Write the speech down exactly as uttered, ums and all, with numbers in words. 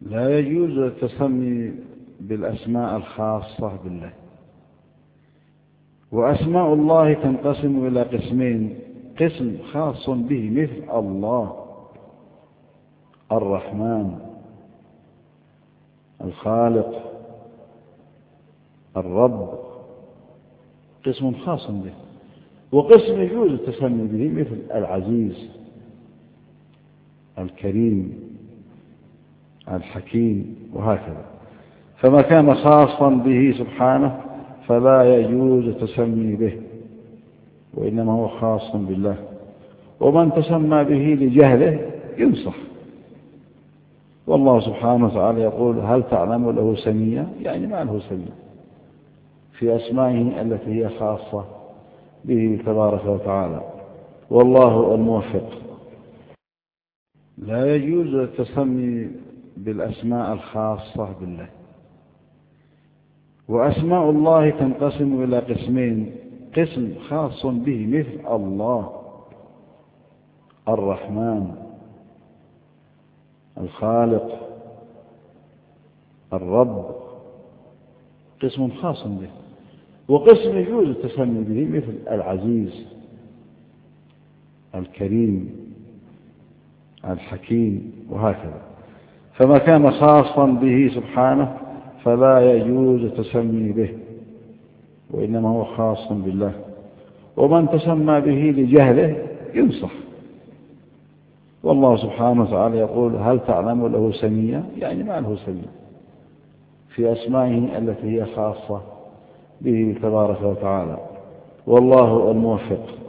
لا يجوز التسمي بالأسماء الخاصة بالله. وأسماء الله تنقسم إلى قسمين: قسم خاص به مثل الله، الرحمن، الخالق، الرب، قسم خاص به. وقسم يجوز التسمي به مثل العزيز، الكريم، الحكيم، وهكذا. فما كان خاصا به سبحانه فلا يجوز التسمي به، وإنما هو خاص بالله. ومن تسمى به لجهله ينصح. والله سبحانه وتعالى يقول: هل تعلم له سميا؟ يعني ما له سميا في أسمائه التي هي خاصة به تبارك وتعالى، والله الموفق. لا يجوز التسمي بالأسماء الخاصة بالله. وأسماء الله تنقسم إلى قسمين: قسم خاص به مثل الله، الرحمن، الخالق، الرب، قسم خاص به. وقسم يجوز التسمي به مثل العزيز، الكريم، الحكيم، وهكذا. فما كان خاصا به سبحانه فلا يجوز التسمي به، وإنما هو خاص بالله. ومن تسمى به لجهله ينصح. والله سبحانه وتعالى يقول: هل تعلم له سميا؟ يعني ما له سميا في أسمائه التي هي خاصة به تبارك وتعالى، والله الموفق.